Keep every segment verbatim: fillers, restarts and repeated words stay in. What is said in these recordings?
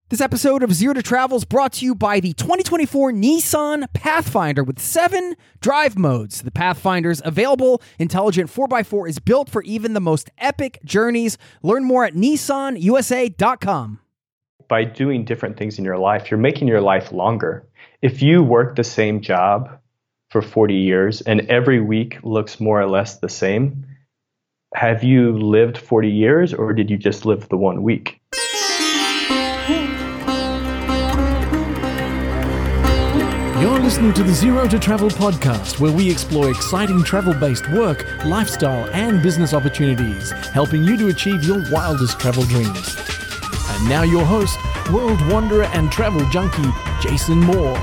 This episode of Zero to Travel is brought to you by the twenty twenty-four Nissan Pathfinder with seven drive modes. The Pathfinder's available intelligent four by four is built for even the most epic journeys. Learn more at nissan u s a dot com. By doing different things in your life, you're making your life longer. If you work the same job for forty years and every week looks more or less the same, have you lived forty years or did you just live the one week? You're listening to the Zero to Travel podcast, where we explore exciting travel-based work, lifestyle, and business opportunities, helping you to achieve your wildest travel dreams. And now your host, world wanderer and travel junkie, Jason Moore.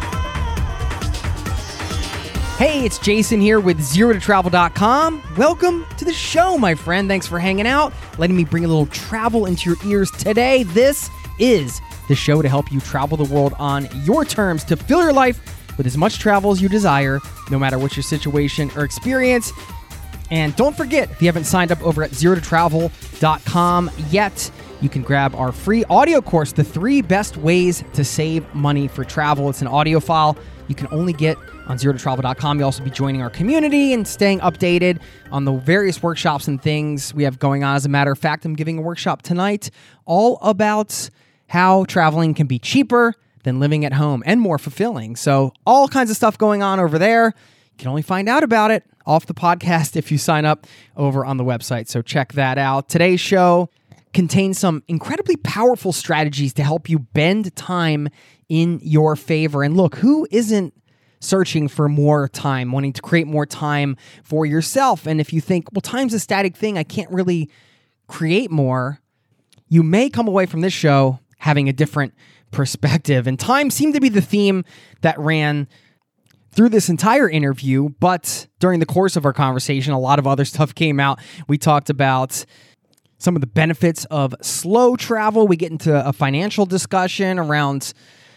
Hey, it's Jason here with zero to travel dot com. Welcome to the show, my friend. Thanks for hanging out, letting me bring a little travel into your ears today. This is the show to help you travel the world on your terms, to fill your life with as much travel as you desire, no matter what your situation or experience. And don't forget, if you haven't signed up over at zero to travel dot com yet, you can grab our free audio course, The Three Best Ways to Save Money for Travel. It's an audio file you can only get on zero to travel dot com. You'll also be joining our community and staying updated on the various workshops and things we have going on. As a matter of fact, I'm giving a workshop tonight all about how traveling can be cheaper than living at home and more fulfilling. So all kinds of stuff going on over there. You can only find out about it off the podcast if you sign up over on the website. So check that out. Today's show contains some incredibly powerful strategies to help you bend time in your favor. And look, who isn't searching for more time, wanting to create more time for yourself? And if you think, well, time's a static thing, I can't really create more, you may come away from this show having a different perspective. And time seemed to be the theme that ran through this entire interview, but during the course of our conversation, a lot of other stuff came out. We talked about some of the benefits of slow travel. We get into a financial discussion around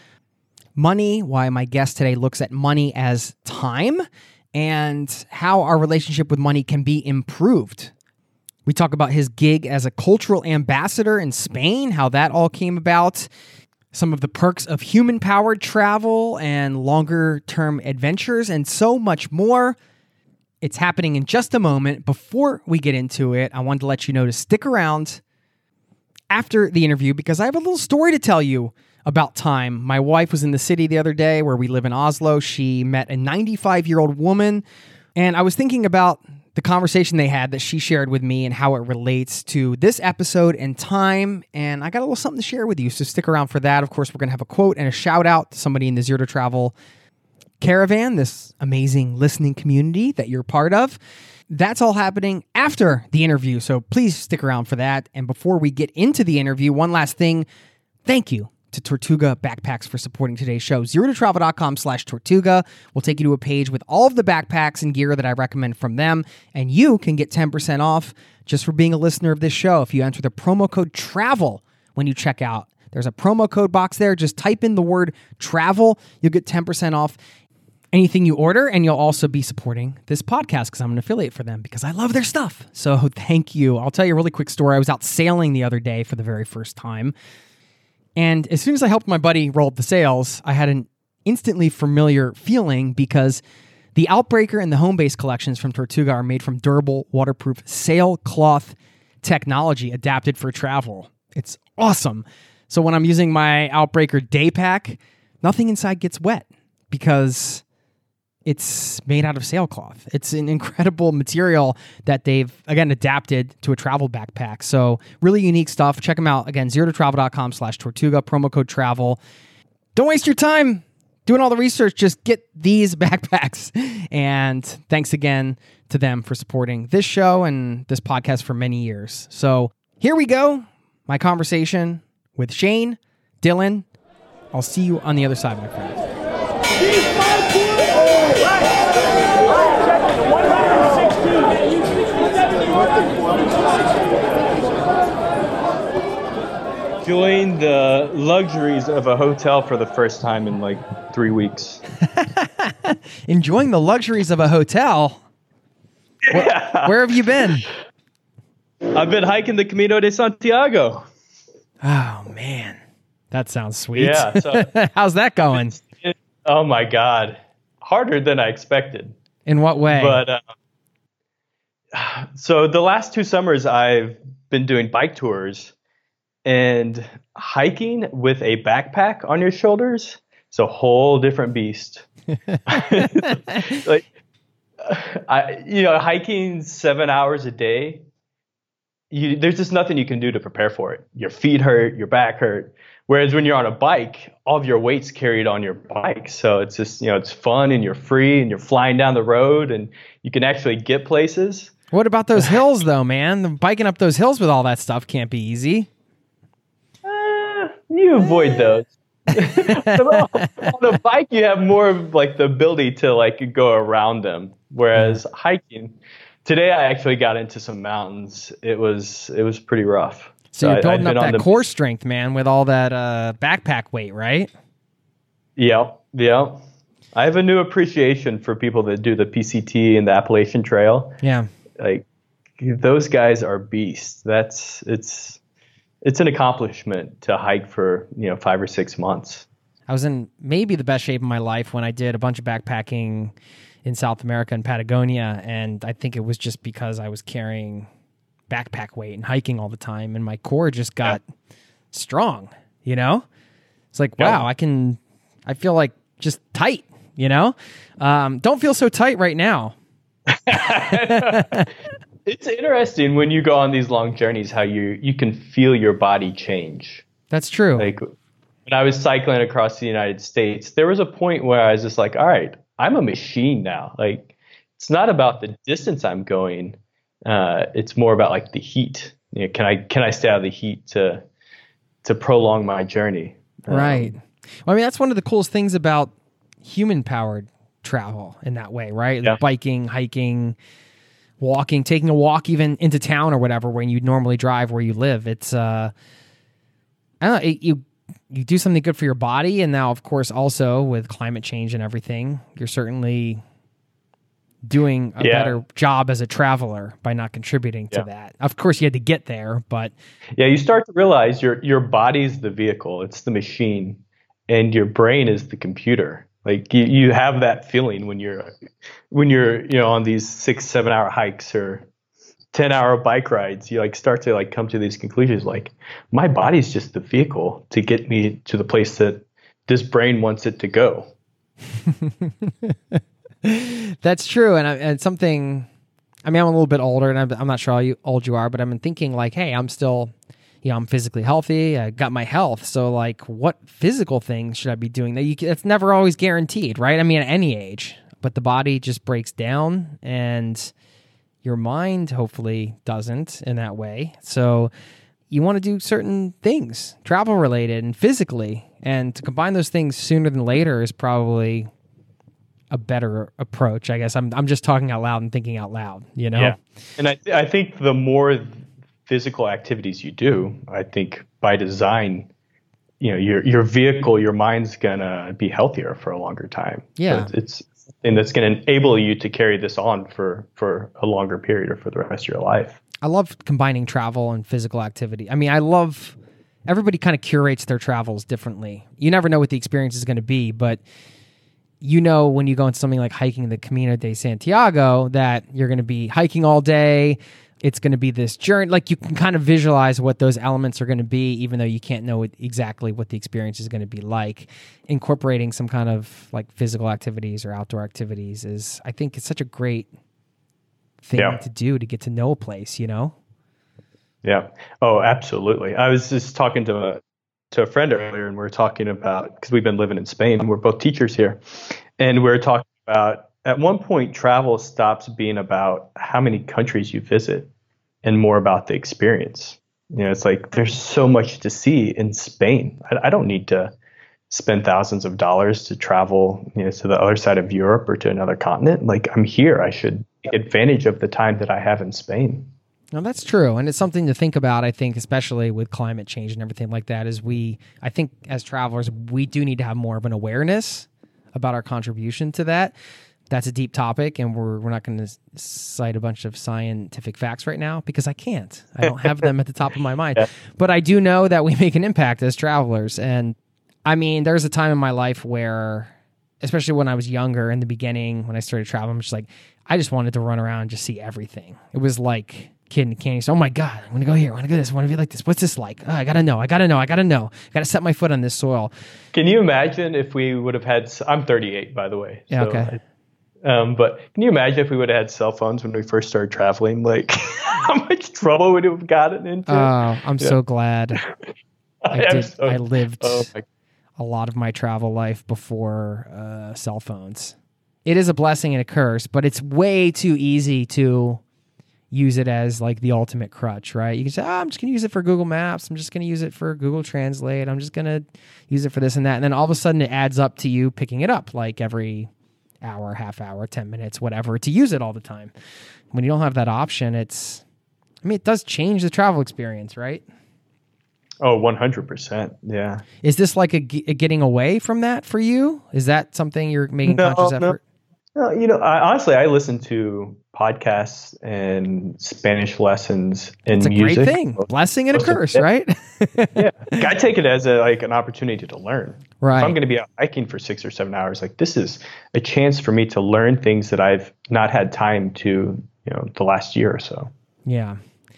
money, why my guest today looks at money as time, and how our relationship with money can be improved. We talk about his gig as a cultural ambassador in Spain, how that all came about, some of the perks of human-powered travel and longer-term adventures, and so much more. It's happening in just a moment. Before we get into it, I wanted to let you know to stick around after the interview because I have a little story to tell you about time. My wife was in the city the other day where we live in Oslo. She met a ninety-five-year-old woman, and I was thinking about the conversation they had that she shared with me and how it relates to this episode and time. And I got a little something to share with you, so stick around for that. Of course, we're going to have a quote and a shout out to somebody in the Zero to Travel Caravan, this amazing listening community that you're part of. That's all happening after the interview, so please stick around for that. And before we get into the interview, one last thing. Thank you to Tortuga Backpacks for supporting today's show. zero to travel dot com slash Tortuga will take you to a page with all of the backpacks and gear that I recommend from them, and you can get ten percent off just for being a listener of this show if you enter the promo code TRAVEL when you check out. There's a promo code box there. Just type in the word TRAVEL. You'll get ten percent off anything you order, and you'll also be supporting this podcast because I'm an affiliate for them because I love their stuff. So thank you. I'll tell you a really quick story. I was out sailing the other day for the very first time. And as soon as I helped my buddy roll up the sails, I had an instantly familiar feeling because the Outbreaker and the Homebase collections from Tortuga are made from durable, waterproof sailcloth technology adapted for travel. It's awesome. So when I'm using my Outbreaker day pack, nothing inside gets wet because it's made out of sailcloth. It's an incredible material that they've, again, adapted to a travel backpack. So really unique stuff. Check them out. Again, zero to travel dot com slash Tortuga, promo code TRAVEL. Don't waste your time doing all the research. Just get these backpacks. And thanks again to them for supporting this show and this podcast for many years. So here we go. My conversation with Shane Dillon. I'll see you on the other side, my friend. Enjoying the luxuries of a hotel for the first time in like three weeks. Enjoying the luxuries of a hotel? Yeah. Where, where have you been? I've been hiking the Camino de Santiago. Oh, man. That sounds sweet. Yeah. So how's that going? It's, it, oh my God. Harder than I expected. In what way? But uh, so the last two summers I've been doing bike tours, and hiking with a backpack on your shoulders, it's a whole different beast. Like, I, you know, hiking seven hours a day, you, there's just nothing you can do to prepare for it. Your feet hurt, your back hurt. Whereas when you're on a bike, all of your weight's carried on your bike. So it's just, you know, it's fun and you're free and you're flying down the road and you can actually get places. What about those hills though, man? The biking up those hills with all that stuff can't be easy. Uh, you avoid those. On a bike, you have more of like the ability to like go around them. Whereas mm. hiking, today I actually got into some mountains. It was it was pretty rough. So, so you're building I, up that the, core strength, man, with all that uh, backpack weight, right? Yeah, yeah. I have a new appreciation for people that do the P C T and the Appalachian Trail. Yeah, like those guys are beasts. That's it's. It's an accomplishment to hike for, you know, five or six months. I was in maybe the best shape of my life when I did a bunch of backpacking in South America and Patagonia. And I think it was just because I was carrying backpack weight and hiking all the time. And my core just got yeah. strong, you know? It's like, wow, yeah. I can, I feel like just tight, you know? Um, don't feel so tight right now. It's interesting when you go on these long journeys how you you can feel your body change. That's true. Like when I was cycling across the United States, there was a point where I was just like, all right, I'm a machine now. Like it's not about the distance I'm going. Uh, it's more about like the heat. You know, can I can I stay out of the heat to to prolong my journey? Right. Um, well, I mean, that's one of the coolest things about human powered travel in that way, right? Yeah. Like biking, hiking, walking, taking a walk even into town or whatever when you normally drive where you live. It's, uh, I don't know, it, you, you do something good for your body. And now, of course, also with climate change and everything, you're certainly doing a yeah. better job as a traveler by not contributing to yeah. that. Of course, you had to get there, but yeah, you start to realize your, your body's the vehicle, it's the machine, and your brain is the computer. Like you, you have that feeling when you're, when you're, you know, on these six, seven hour hikes or ten hour bike rides, you like start to like come to these conclusions. Like my body's just the vehicle to get me to the place that this brain wants it to go. That's true. And, I, and something, I mean, I'm a little bit older and I'm, I'm not sure how you, old you are, but I've been thinking like, hey, I'm still, you know, I'm physically healthy. I got my health. So like what physical things should I be doing? That you can, it's never always guaranteed, right? I mean, at any age, but the body just breaks down and your mind hopefully doesn't in that way. So you want to do certain things, travel related and physically, and to combine those things sooner than later is probably a better approach. I guess I'm, I'm just talking out loud and thinking out loud, you know? Yeah. And I, I think the more physical activities you do, I think by design, you know, your your vehicle, your mind's gonna be healthier for a longer time. Yeah, so it's and that's gonna enable you to carry this on for for a longer period or for the rest of your life. I love combining travel and physical activity. I mean, I love everybody kind of curates their travels differently. You never know what the experience is going to be, but you know when you go into something like hiking the Camino de Santiago that you're going to be hiking all day. It's going to be this journey. Like you can kind of visualize what those elements are going to be, even though you can't know what, exactly what the experience is going to be like. Incorporating some kind of like physical activities or outdoor activities is, I think, it's such a great thing yeah. to do to get to know a place, you know? Yeah. Oh, absolutely. I was just talking to a, to a friend earlier, and we were talking about, because we've been living in Spain, and we're both teachers here, and we we're talking about, at one point, travel stops being about how many countries you visit and more about the experience. You know, it's like there's so much to see in Spain. I, I don't need to spend thousands of dollars to travel, you know, to the other side of Europe or to another continent. Like I'm here. I should take advantage of the time that I have in Spain. No, that's true. And it's something to think about, I think, especially with climate change and everything like that, is we, I think as travelers, we do need to have more of an awareness about our contribution to that. that's a deep topic, and we're we're not going to cite a bunch of scientific facts right now because I can't. I don't have them at the top of my mind. Yeah. But I do know that we make an impact as travelers. And I mean, there's a time in my life where, especially when I was younger in the beginning, when I started traveling, I'm just like, I just wanted to run around and just see everything. It was like kid in the candy store. Oh my God, I want to go here. I want to go this. I want to be like this. What's this like? Oh, I got to know. I got to know. I got to know. I got to set my foot on this soil. Can you imagine if we would have had, I'm thirty-eight, by the way. Yeah, so okay. I, um, but can you imagine if we would have had cell phones when we first started traveling? Like how much trouble would we have gotten into? Oh, I'm yeah. so glad. I, I, did, so, I lived oh my. a lot of my travel life before uh, cell phones. It is a blessing and a curse, but it's way too easy to use it as like the ultimate crutch, right? You can say, oh, I'm just going to use it for Google Maps. I'm just going to use it for Google Translate. I'm just going to use it for this and that. And then all of a sudden it adds up to you picking it up like every hour, half hour, ten minutes, whatever, to use it all the time. When you don't have that option, it's, I mean, it does change the travel experience, right? Oh, one hundred percent. Yeah. Is this like a, a getting away from that for you? Is that something you're making no, conscious effort? No. No, you know, I, honestly, I listen to podcasts and Spanish lessons and it's a music. Great thing. Blessing and a curse, yeah. right? Yeah, I take it as a, like an opportunity to learn. Right. If I'm going to be out hiking for six or seven hours, like this is a chance for me to learn things that I've not had time to, you know, the last year or so. Yeah.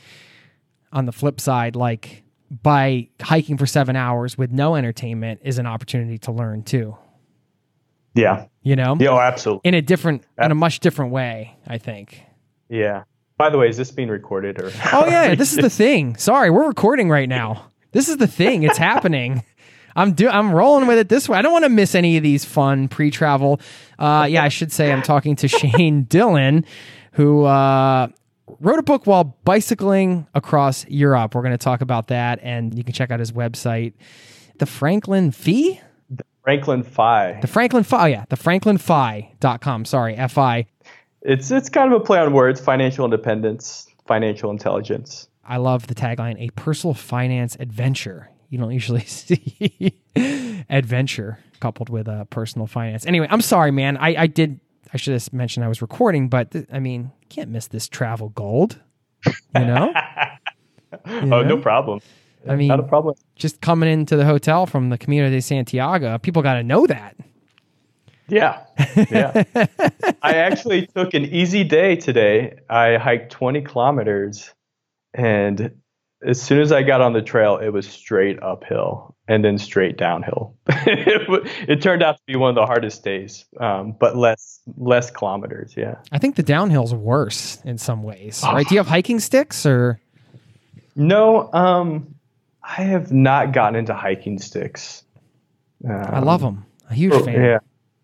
On the flip side, like by hiking for seven hours with no entertainment is an opportunity to learn too. Yeah. You know? Yeah, oh, absolutely. In a different, in a much different way, I think. Yeah. By the way, is this being recorded or? Oh yeah, this is the thing. Sorry, we're recording right now. This is the thing. It's happening. I'm do I'm rolling with it this way. I don't want to miss any of these fun pre-travel. Uh, yeah, I should say I'm talking to Shane Dillon, who uh, wrote a book while bicycling across Europe. We're going to talk about that, and you can check out his website, The Franklin Fee. Franklin Fi. The Franklin Fi. Oh, yeah. The franklin fi dot com. Sorry, F I. It's it's kind of a play on words, financial independence, financial intelligence. I love the tagline, a personal finance adventure. You don't usually see adventure coupled with uh, personal finance. Anyway, I'm sorry, man. I, I did, I should have mentioned I was recording, but th- I mean, can't miss this travel gold, you know? you know? Oh, no problem. I mean, not a problem. Just coming into the hotel from the Camino de Santiago, people got to know that. Yeah. Yeah. I actually took an easy day today. I hiked twenty kilometers, and as soon as I got on the trail, it was straight uphill and then straight downhill. it, it turned out to be one of the hardest days, um, but less less kilometers. Yeah. I think the downhill's worse in some ways, right? Do you have hiking sticks or? No. Um, I have not gotten into hiking sticks. Um, I love them. A huge oh, fan. Yeah.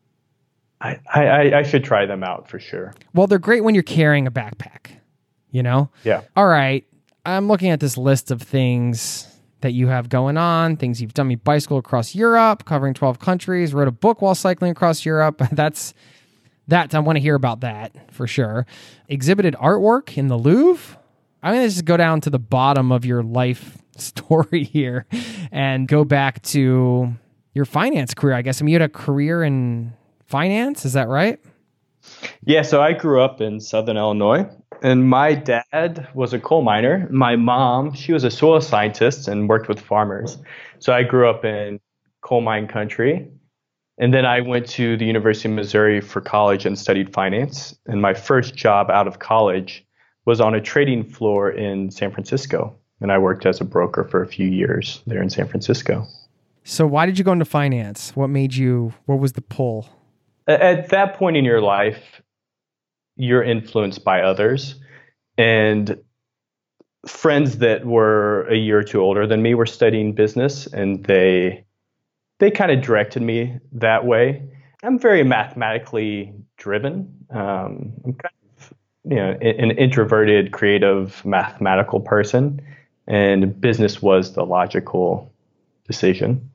I, I, I should try them out for sure. Well, they're great when you're carrying a backpack, you know? Yeah. All right. I'm looking at this list of things that you have going on, things you've done. You bicycle across Europe, covering twelve countries, wrote a book while cycling across Europe. That's, that, I want to hear about that for sure. Exhibited artwork in the Louvre. I'm going to just go down to the bottom of your life story here and go back to your finance career, I guess. I mean, you had a career in finance, is that right? Yeah, so I grew up in Southern Illinois, and my dad was a coal miner. My mom, she was a soil scientist and worked with farmers. So I grew up in coal mine country. And then I went to the University of Missouri for college and studied finance. And my first job out of college was on a trading floor in San Francisco. And I worked as a broker for a few years there in San Francisco. So why did you go into finance? What made you, what was the pull? At that point in your life, you're influenced by others. And friends that were a year or two older than me were studying business, and they they kind of directed me that way. I'm very mathematically driven. Um, I'm kind of, you know, an introverted, creative, mathematical person. And business was the logical decision.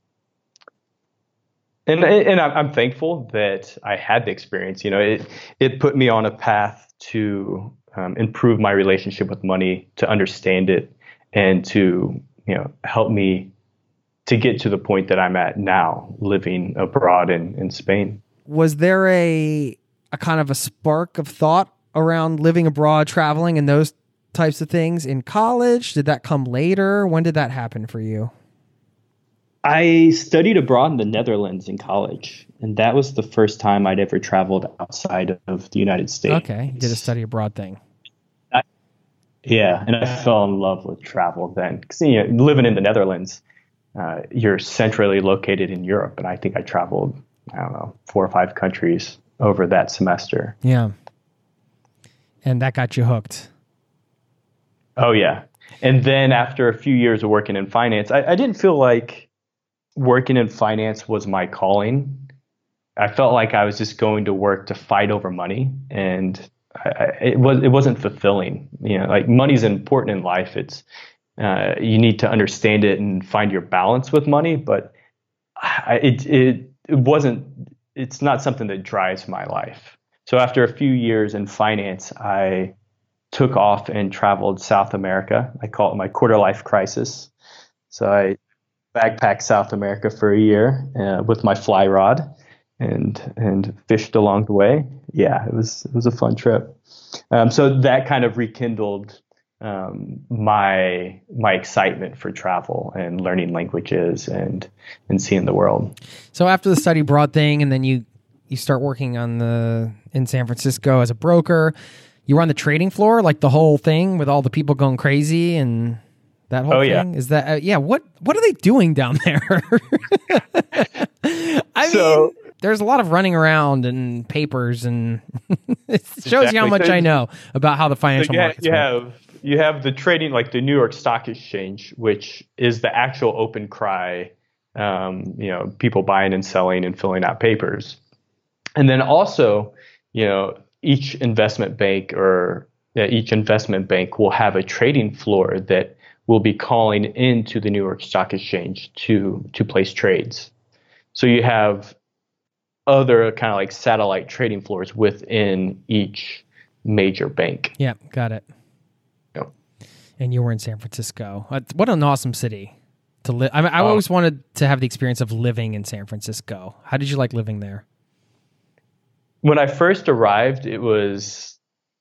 And and I'm thankful that I had the experience. You know, it it put me on a path to um, improve my relationship with money, to understand it, and to, you know, help me to get to the point that I'm at now, living abroad in, in Spain. Was there a a kind of a spark of thought around living abroad, traveling, and those types of things in college? Did that come later? When did that happen for you? I studied abroad in the Netherlands in college, and that was the first time I'd ever traveled outside of the United States. Okay, you did a study abroad thing. I, yeah, and I fell in love with travel then. Because you know, living in the Netherlands, uh, you're centrally located in Europe, and I think I traveled, I don't know, four or five countries over that semester. Yeah, and that got you hooked. Oh, yeah. And then after a few years of working in finance, I, I didn't feel like working in finance was my calling. I felt like I was just going to work to fight over money, and I, I, it was it wasn't fulfilling. You know, like money's important in life. It's uh, you need to understand it and find your balance with money, but I, it it it wasn't. It's not something that drives my life. So after a few years in finance, I took off and traveled South America. I call it my quarter life crisis. So I backpacked South America for a year uh, with my fly rod and and fished along the way. Yeah, it was it was a fun trip. Um, so that kind of rekindled um, my my excitement for travel and learning languages and and seeing the world. So after the study abroad thing, and then you you start working on the in San Francisco as a broker. You were on the trading floor, like the whole thing with all the people going crazy and that whole oh, thing. Yeah. Is that uh, yeah? What what are they doing down there? I so, mean, there's a lot of running around and papers, and it shows exactly. you how much so, I know about how the financial so you markets you work. have you have the trading, like the New York Stock Exchange, which is the actual open cry. Um, you know, people buying and selling and filling out papers, and then also, you know. Each investment bank or uh, each investment bank will have a trading floor that will be calling into the New York Stock Exchange to to place trades. So you have other kind of like satellite trading floors within each major bank. Yeah, got it. Yep. And you were in San Francisco. What an awesome city to live. I, mean, I always oh. wanted to have the experience of living in San Francisco. How did you like living there? When I first arrived, it was,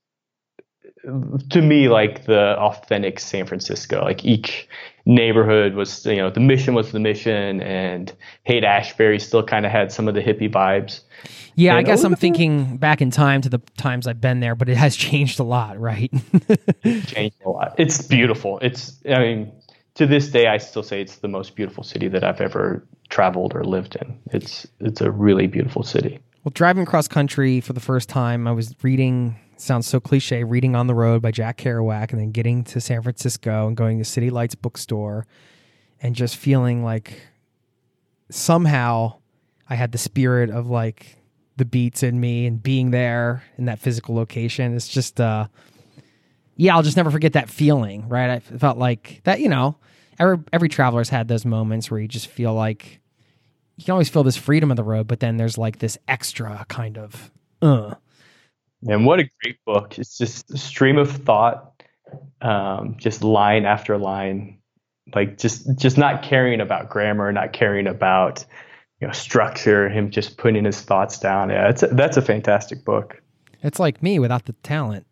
to me, like the authentic San Francisco. Like each neighborhood was, you know, the mission was the mission, and Haight-Ashbury still kind of had some of the hippie vibes. Yeah, and I guess I'm thinking back in time to the times I've been there, but it has changed a lot, right? It's changed a lot. It's beautiful. It's, I mean, to this day, I still say it's the most beautiful city that I've ever traveled or lived in. It's it's a really beautiful city. Well, driving across country for the first time, I was reading, sounds so cliche, reading On the Road by Jack Kerouac, and then getting to San Francisco and going to City Lights bookstore and just feeling like somehow I had the spirit of like the beats in me and being there in that physical location. It's just, uh, yeah, I'll just never forget that feeling, right? I felt like that, you know, every, every traveler's had those moments where you just feel like, you can always feel this freedom of the road, but then there's like this extra kind of, uh. And what a great book. It's just a stream of thought, um, just line after line, like just, just not caring about grammar, not caring about, you know, structure, him just putting his thoughts down. Yeah, it's a, that's a fantastic book. It's like me without the talent.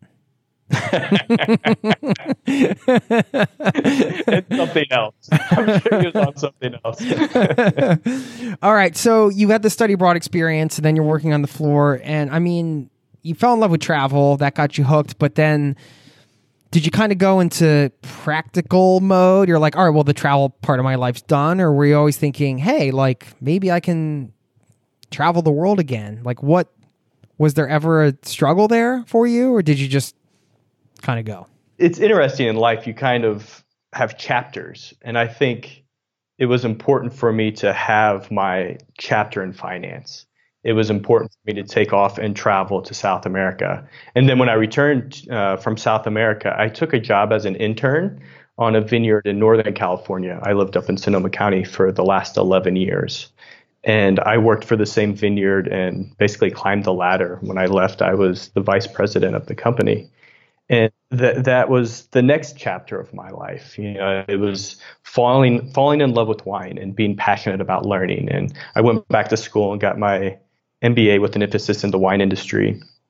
It's something else. I'm sure he was on something else. All right, so you had the study abroad experience, and then you're working on the floor, and I mean, you fell in love with travel, that got you hooked, but then did you kind of go into practical mode? You're like, all right, well, the travel part of my life's done, or were you always thinking, hey, like, maybe I can travel the world again? Like, what, was there ever a struggle there for you, or did you just kind of go? It's interesting in life. You kind of have chapters. And I think it was important for me to have my chapter in finance. It was important for me to take off and travel to South America. And then when I returned uh, from South America, I took a job as an intern on a vineyard in Northern California. I lived up in Sonoma County for the last eleven years. And I worked for the same vineyard and basically climbed the ladder. When I left, I was the vice president of the company. And that that was the next chapter of my life. You know, it was falling falling in love with wine and being passionate about learning. And I went back to school and got my M B A with an emphasis in the wine industry.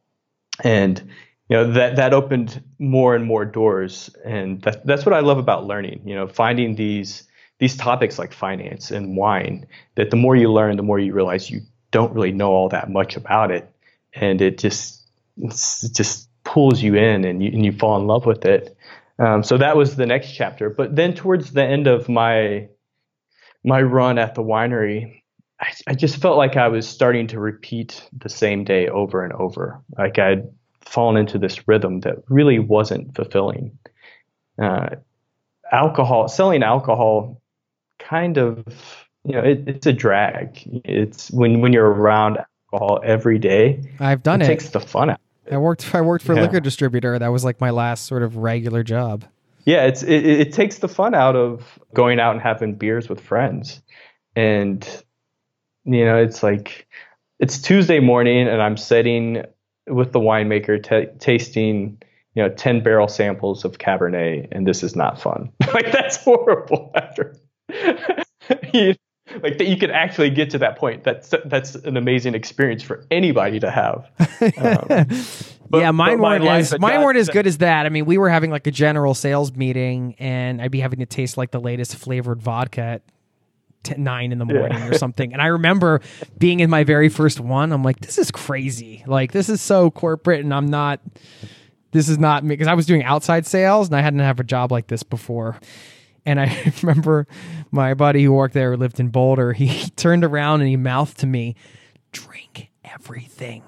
And you know that that opened more and more doors, and that, that's what I love about learning. You know, finding these these topics like finance and wine. That the more you learn, the more you realize you don't really know all that much about it, and it just it just pulls you in, and you and you fall in love with it. Um, so that was the next chapter. But then towards the end of my my run at the winery, I, I just felt like I was starting to repeat the same day over and over. Like I'd fallen into this rhythm that really wasn't fulfilling. Uh, alcohol, selling alcohol, kind of, you know, it, it's a drag. It's when when you're around alcohol every day. I've done it. It takes the fun out. I worked. I worked for a Yeah. liquor distributor. That was like my last sort of regular job. Yeah, it's it, it takes the fun out of going out and having beers with friends, and you know, it's like it's Tuesday morning, and I'm sitting with the winemaker t- tasting, you know, ten barrel samples of Cabernet, and this is not fun. Like that's horrible. After you, like that, you could actually get to that point. That's that's an amazing experience for anybody to have. Um, but, yeah, mine but my weren't life as had mine got- weren't as good as that. I mean, we were having like a general sales meeting, and I'd be having to taste like the latest flavored vodka at t- nine in the morning Yeah. or something. And I remember being in my very first one. I'm like, this is crazy. Like, this is so corporate, and I'm not. This is not me, because I was doing outside sales, and I hadn't had a job like this before. And I remember my buddy who worked there, who lived in Boulder, he turned around and he mouthed to me, "Drink everything."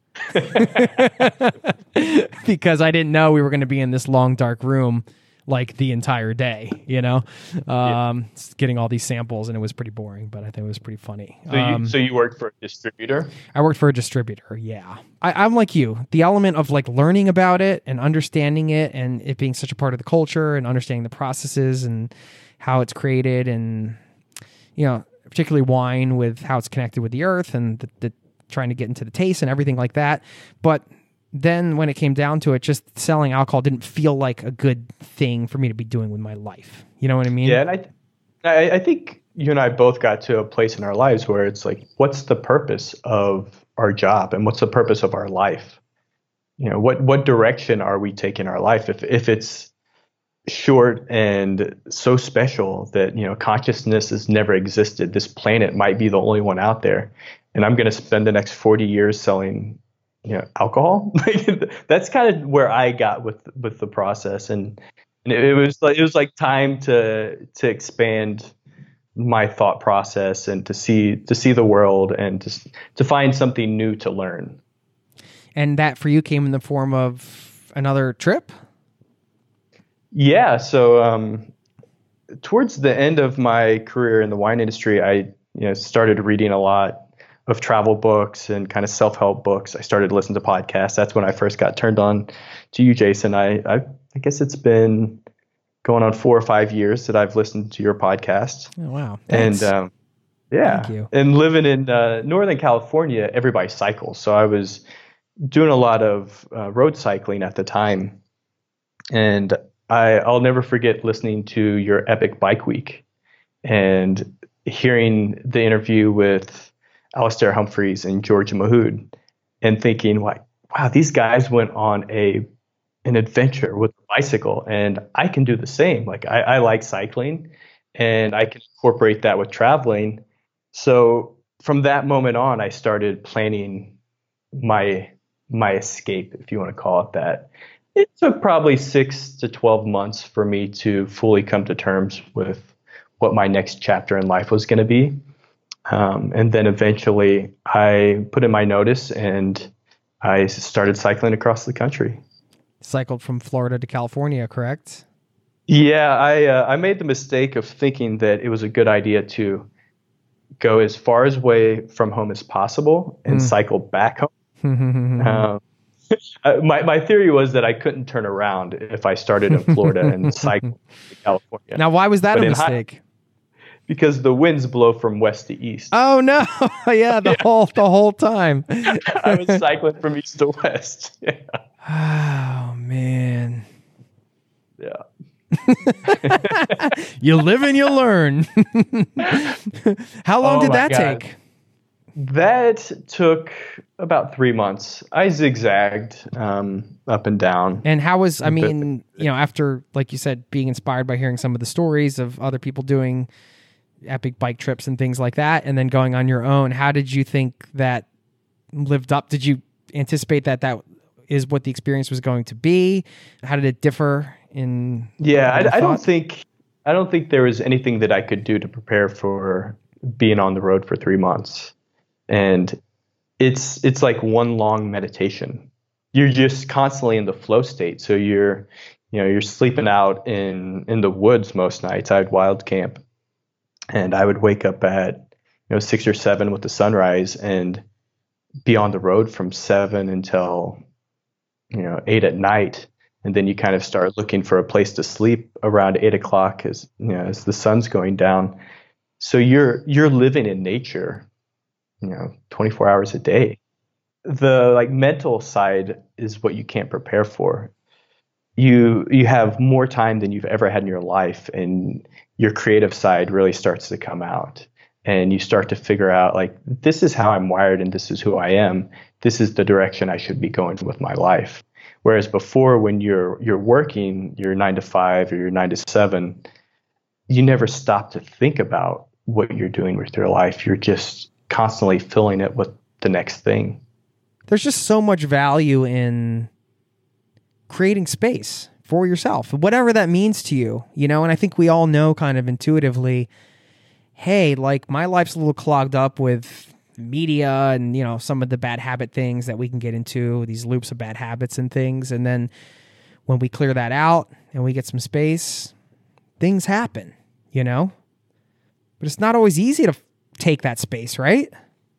Because I didn't know we were going to be in this long, dark room like the entire day, you know, um, Yeah. getting all these samples, and it was pretty boring, but I think it was pretty funny. So you, Um, so you worked for a distributor? I worked for a distributor. Yeah. I, I'm like you, the element of like learning about it and understanding it, and it being such a part of the culture, and understanding the processes and how it's created, and, you know, particularly wine, with how it's connected with the earth, and the, the trying to get into the taste and everything like that. But then when it came down to it, just selling alcohol didn't feel like a good thing for me to be doing with my life. You know what I mean? Yeah, and I, I, I think you and I both got to a place in our lives where it's like, what's the purpose of our job, and what's the purpose of our life? You know, what what direction are we taking our life? If if it's short and so special that, you know, consciousness has never existed, this planet might be the only one out there, and I'm going to spend the next forty years selling, you know, alcohol. That's kind of where I got with with the process, and, and it, it was like it was like time to to expand my thought process, and to see to see the world, and to to find something new to learn. And that for you came in the form of another trip? Yeah. So um, towards the end of my career in the wine industry, I you know started reading a lot of travel books and kind of self-help books. I started listening to podcasts. That's when I first got turned on to you, Jason. I, I, I guess it's been going on four or five years that I've listened to your podcast. Oh, wow. Thanks. And um, yeah, Thank you. and living in uh, Northern California, everybody cycles. So I was doing a lot of uh, road cycling at the time. And I, I'll never forget listening to your Epic Bike Week and hearing the interview with Alistair Humphreys and George Mahood, and thinking, like, wow, these guys went on a an adventure with a bicycle, and I can do the same. Like, I, I like cycling, and I can incorporate that with traveling. So from that moment on, I started planning my my escape, if you want to call it that. It took probably six to twelve months for me to fully come to terms with what my next chapter in life was going to be. Um, and then eventually I put in my notice, and I started cycling across the country. Cycled from Florida to California, correct? Yeah, I uh, I made the mistake of thinking that it was a good idea to go as far as away from home as possible and Mm. cycle back home. um, uh, my my theory was that I couldn't turn around if I started in Florida and cycled to California. Now, why was that But a in high- mistake? Because the winds blow from west to east. Oh no! yeah, the whole the whole time. I was cycling from east to west. Yeah. Oh man! Yeah. You live and you learn. How long Oh, did my that God. take? That took about three months. I zigzagged um, up and down. And how was, I mean, you know, after, like you said, being inspired by hearing some of the stories of other people doing epic bike trips and things like that, and then going on your own, how did you think that lived up? Did you anticipate that that is what the experience was going to be? How did it differ in? Yeah, I, I don't think, I don't think there was anything that I could do to prepare for being on the road for three months. And it's it's like one long meditation. You're just constantly in the flow state. So you're, you know, you're sleeping out in in the woods most nights. I would wild camp, and I would wake up at, you know, six or seven with the sunrise and be on the road from seven until, you know, eight at night. And then you kind of start looking for a place to sleep around eight o'clock as, you know, as the sun's going down. So you're you're living in nature, you know, twenty-four hours a day. The like mental side is what you can't prepare for. You you have more time than you've ever had in your life, and your creative side really starts to come out. And you start to figure out, like, this is how I'm wired and this is who I am. This is the direction I should be going with my life. Whereas before, when you're you're working, you're nine to five or you're nine to seven, you never stop to think about what you're doing with your life. You're just constantly filling it with the next thing. There's just so much value in creating space for yourself, whatever that means to you, you know? And I think we all know kind of intuitively, hey, like my life's a little clogged up with media and, you know, some of the bad habit things that we can get into, these loops of bad habits and things. And then when we clear that out and we get some space, things happen, you know? But it's not always easy to take that space, right?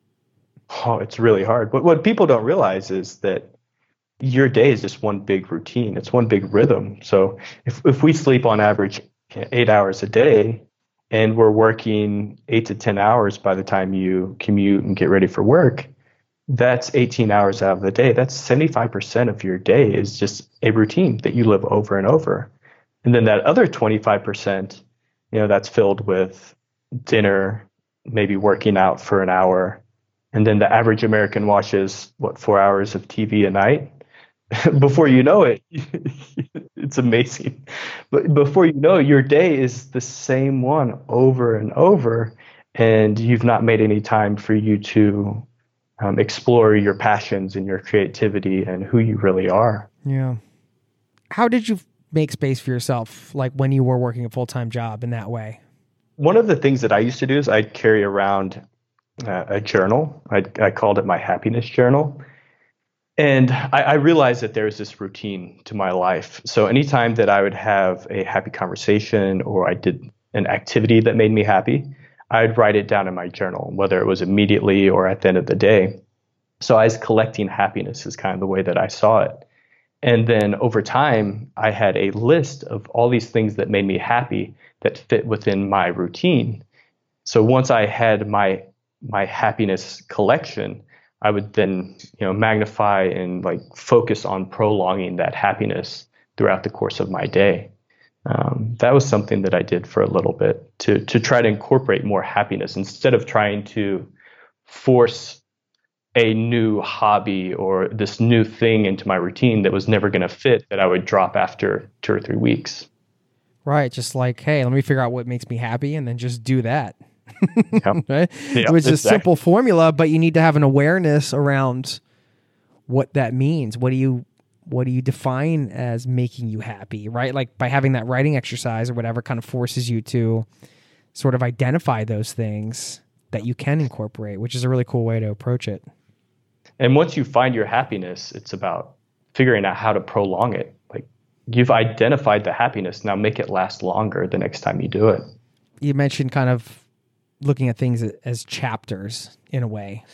Oh, it's really hard. But what people don't realize is that your day is just one big routine. It's one big rhythm. So if, if we sleep on average eight hours a day and we're working eight to ten hours by the time you commute and get ready for work, that's eighteen hours out of the day. That's seventy-five percent of your day is just a routine that you live over and over. And then that other twenty-five percent, you know, that's filled with dinner, maybe working out for an hour. And then the average American watches, what, four hours of T V a night? Before you know it, it's amazing. But before you know it, your day is the same one over and over. And you've not made any time for you to um, explore your passions and your creativity and who you really are. Yeah. How did you make space for yourself, like when you were working a full-time job in that way? One of the things that I used to do is I'd carry around uh, a journal. I, I called it my happiness journal. And I, I realized that there was this routine to my life. So anytime that I would have a happy conversation or I did an activity that made me happy, I'd write it down in my journal, whether it was immediately or at the end of the day. So I was collecting happiness is kind of the way that I saw it. And then over time, I had a list of all these things that made me happy that fit within my routine. So once I had my my happiness collection, I would then, you know, magnify and like focus on prolonging that happiness throughout the course of my day. Um, that was something that I did for a little bit to to try to incorporate more happiness instead of trying to force a new hobby or this new thing into my routine that was never going to fit, that I would drop after two or three weeks. Right. Just like, hey, let me figure out what makes me happy and then just do that. Yep. Right? Yep, It was a exactly. simple formula, but you need to have an awareness around what that means. What do you what do you define as making you happy, right? Like by having that writing exercise or whatever kind of forces you to sort of identify those things that you can incorporate, which is a really cool way to approach it. And once you find your happiness, it's about figuring out how to prolong it. Like you've identified the happiness, now make it last longer the next time you do it. You mentioned kind of looking at things as chapters in a way.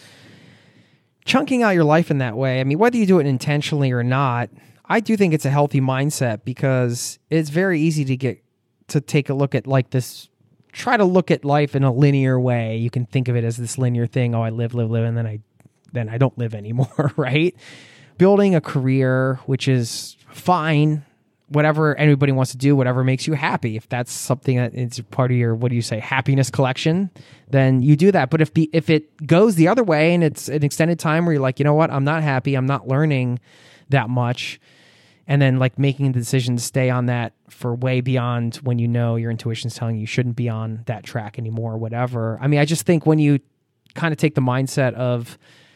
Chunking out your life in that way, I mean, whether you do it intentionally or not, I do think it's a healthy mindset because it's very easy to get to take a look at like this, try to look at life in a linear way. You can think of it as this linear thing. Oh, I live, live, live, and then I then I don't live anymore, right? Building a career, which is fine, whatever anybody wants to do, whatever makes you happy. If that's something that is part of your, what do you say, happiness collection, then you do that. But if the if it goes the other way and it's an extended time where you're like, you know what, I'm not happy, I'm not learning that much, and then like making the decision to stay on that for way beyond when you know your intuition's telling you you shouldn't be on that track anymore, whatever. I mean, I just think when you kind of take the mindset of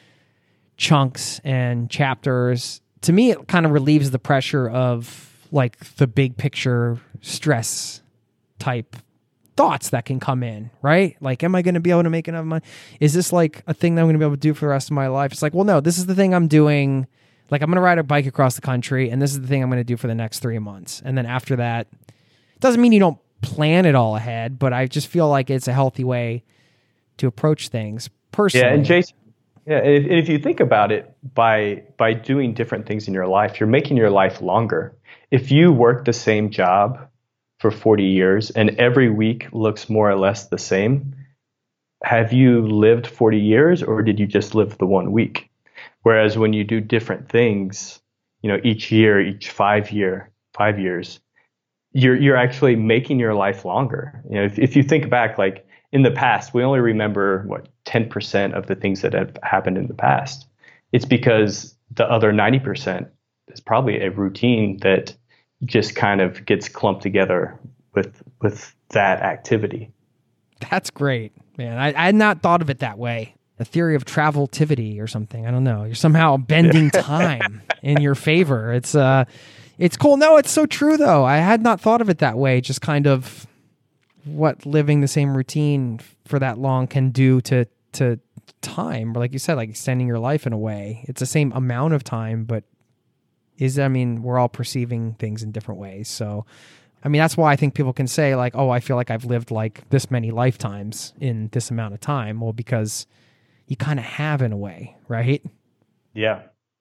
chunks and chapters, to me, it kind of relieves the pressure of like the big picture stress type thoughts that can come in, right? Like, am I going to be able to make enough money? Is this like a thing that I'm going to be able to do for the rest of my life? It's like, well, no, this is the thing I'm doing. Like, I'm going to ride a bike across the country, and this is the thing I'm going to do for the next three months. And then after that, it doesn't mean you don't plan it all ahead, but I just feel like it's a healthy way to approach things personally. Yeah, and Jason, yeah, if, if you think about it, by by doing different things in your life, you're making your life longer. If you work the same job for forty years and every week looks more or less the same, have you lived forty years or did you just live the one week? Whereas when you do different things, you know, each year, each five year, five years, you're you're actually making your life longer. You know, if, if you think back, like in the past, we only remember what ten percent of the things that have happened in the past. It's because the other ninety percent is probably a routine that just kind of gets clumped together with with that activity. That's great, man. I, I had not thought of it that way. A theory of traveltivity or something. I don't know. You're somehow bending time in your favor. It's uh, it's cool. No, it's so true though. I had not thought of it that way. Just kind of what living the same routine for that long can do to to time, or like you said, like extending your life in a way. It's the same amount of time, but is I mean, we're all perceiving things in different ways. So, I mean, that's why I think people can say like, oh, I feel like I've lived like this many lifetimes in this amount of time. Well, because you kind of have in a way, right? Yeah.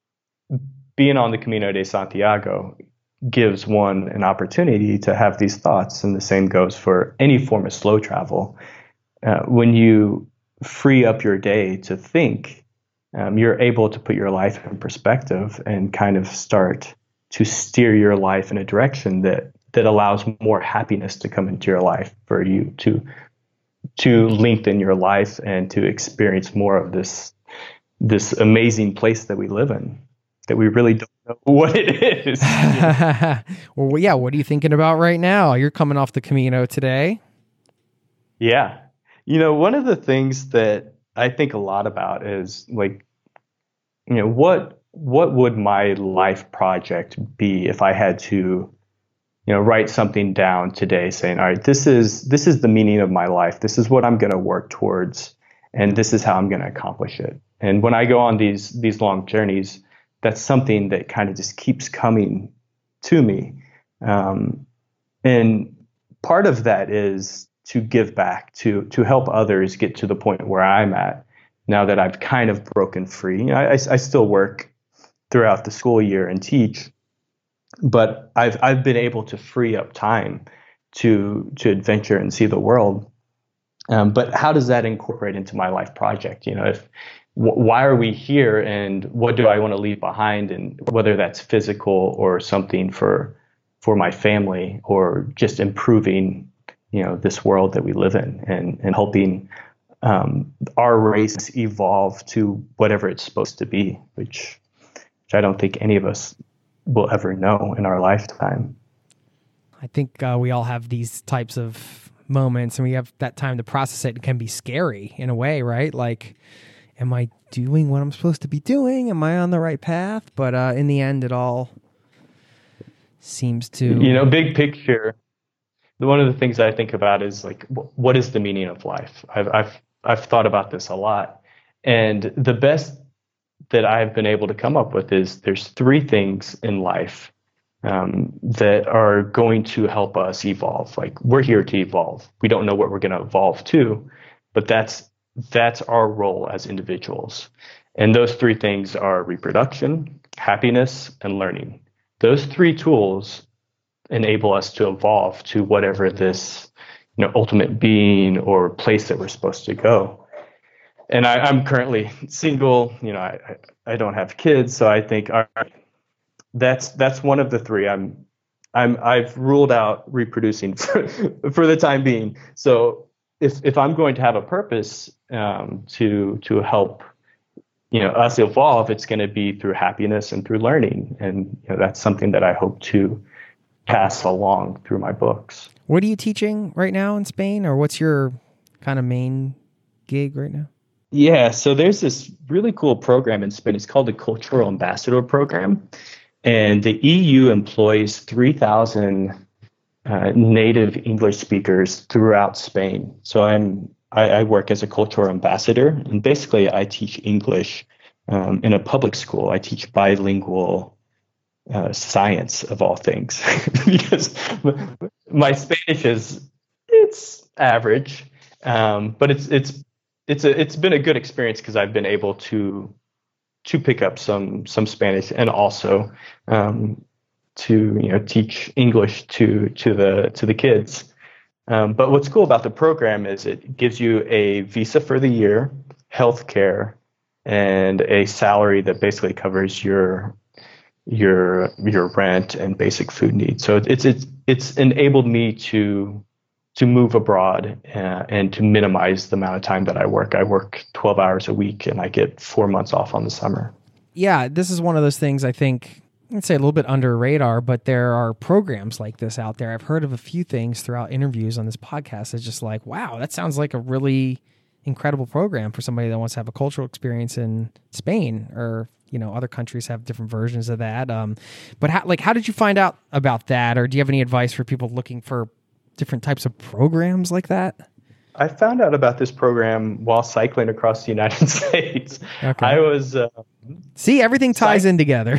Being on the Camino de Santiago gives one an opportunity to have these thoughts, and the same goes for any form of slow travel. Uh, when you free up your day to think, um, you're able to put your life in perspective and kind of start to steer your life in a direction that that allows more happiness to come into your life for you to to lengthen your life and to experience more of this this amazing place that we live in, that we really don't know what it is. Well, yeah, what are you thinking about right now? You're coming off the Camino today. Yeah. You know, one of the things that I think a lot about is like, you know, what what would my life project be if I had to, you know, write something down today saying, all right, this is this is the meaning of my life. This is what I'm going to work towards, and this is how I'm going to accomplish it. And when I go on these these long journeys, that's something that kind of just keeps coming to me. Um, and part of that is to give back, to to help others get to the point where I'm at now that I've kind of broken free. You know, I, I still work throughout the school year and teach, but I've I've been able to free up time to to adventure and see the world. Um, but how does that incorporate into my life project? You know, if wh- why are we here, and what do I want to leave behind, and whether that's physical or something for for my family, or just improving, you know, this world that we live in, and and helping um, our race evolve to whatever it's supposed to be, which which I don't think any of us will ever know in our lifetime. I think uh, we all have these types of moments, and we have that time to process it. It can be scary in a way, right? Like, am I doing what I'm supposed to be doing? Am I on the right path? But uh, in the end, it all seems to... You know, big picture, one of the things I think about is like, what is the meaning of life? I've I've I've thought about this a lot, and the best that I've been able to come up with is there's three things in life um, that are going to help us evolve. Like, we're here to evolve. We don't know what we're going to evolve to, but that's that's our role as individuals. And those three things are reproduction, happiness, and learning. Those three tools enable us to evolve to whatever this, you know, ultimate being or place that we're supposed to go. And I, I'm currently single. You know, I, I don't have kids, so I think, all right, that's that's one of the three I'm I'm I've ruled out reproducing for, for the time being. So if if I'm going to have a purpose um, to to help, you know, us evolve, it's going to be through happiness and through learning, and you know, that's something that I hope to pass along through my books. What are you teaching right now in Spain, or what's your kind of main gig right now? Yeah, so there's this really cool program in Spain. It's called the Cultural Ambassador Program, and the E U employs three thousand uh, native English speakers throughout Spain. So I'm I, I work as a cultural ambassador, and basically I teach English um, in a public school. I teach bilingual uh, science of all things because my Spanish is it's average, um, but it's it's it's a it's been a good experience because I've been able to to pick up some some Spanish and also um, to you know teach English to to the to the kids. Um, but what's cool about the program is it gives you a visa for the year, healthcare, and a salary that basically covers your your your rent and basic food needs. So it's it's it's enabled me to to move abroad uh, and to minimize the amount of time that I work. I work twelve hours a week and I get four months off on the summer. Yeah, this is one of those things I think, I'd say a little bit under radar, but there are programs like this out there. I've heard of a few things throughout interviews on this podcast. It's just like, wow, that sounds like a really incredible program for somebody that wants to have a cultural experience in Spain, or, you know, other countries have different versions of that. Um, but how, like, how did you find out about that? Or do you have any advice for people looking for different types of programs like that? I found out about this program while cycling across the United States. Okay. I was uh, see, everything ties cyc- in together.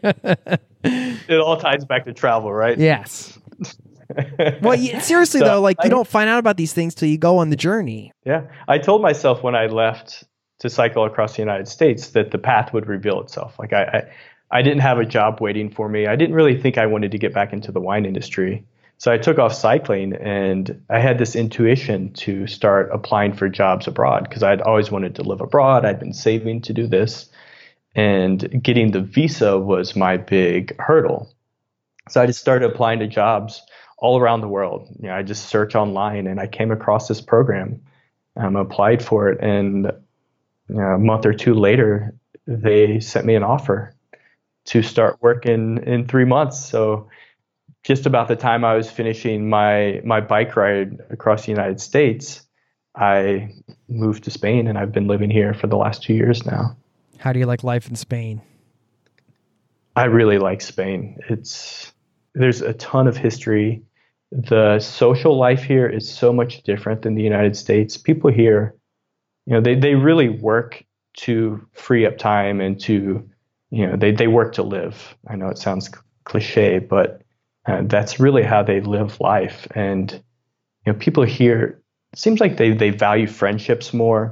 It all ties back to travel, right? Yes. Well, yeah, seriously So though, like I- you don't find out about these things till you go on the journey. Yeah. I told myself when I left to cycle across the United States that the path would reveal itself. Like I, I, I didn't have a job waiting for me. I didn't really think I wanted to get back into the wine industry. So I took off cycling, and I had this intuition to start applying for jobs abroad because I'd always wanted to live abroad. I'd been saving to do this, and getting the visa was my big hurdle. So I just started applying to jobs all around the world. You know, I just search online, and I came across this program, um, applied for it, and you know, a month or two later, they sent me an offer to start working in three months. So just about the time I was finishing my my bike ride across the United States, I moved to Spain, and I've been living here for the last two years now. How do you like life in Spain? I really like Spain. It's there's a ton of history. The social life here is so much different than the United States. People here, you know, they, they really work to free up time and to, you know, they, they work to live. I know it sounds cliche, but uh, that's really how they live life. And, you know, people here, it seems like they, they value friendships more.